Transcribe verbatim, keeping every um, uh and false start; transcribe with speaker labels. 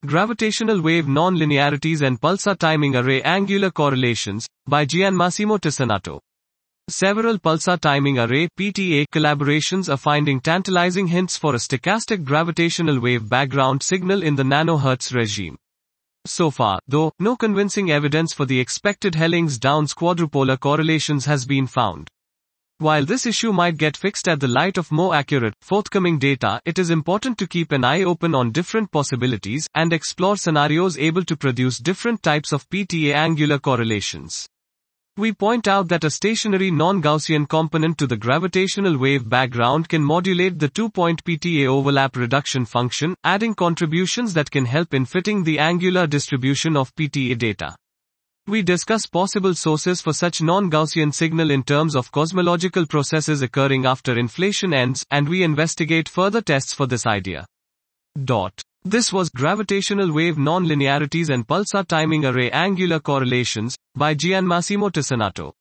Speaker 1: Gravitational Wave Non-Linearities and Pulsar Timing Array Angular Correlations, by Gianmassimo Tisanato. Several pulsar timing array (P T A) collaborations are finding tantalizing hints for a stochastic gravitational wave background signal in the nanohertz regime. So far, though, no convincing evidence for the expected Helling-Downs quadrupolar correlations has been found. While this issue might get fixed at the light of more accurate, forthcoming data, it is important to keep an eye open on different possibilities and explore scenarios able to produce different types of P T A angular correlations. We point out that a stationary non-Gaussian component to the gravitational wave background can modulate the two-point P T A overlap reduction function, adding contributions that can help in fitting the angular distribution of P T A data. We discuss possible sources for such non-Gaussian signal in terms of cosmological processes occurring after inflation ends, and we investigate further tests for this idea. Dot. This was Gravitational Wave Non-Linearities and Pulsar Timing Array Angular Correlations, by Gianmassimo Tisanato.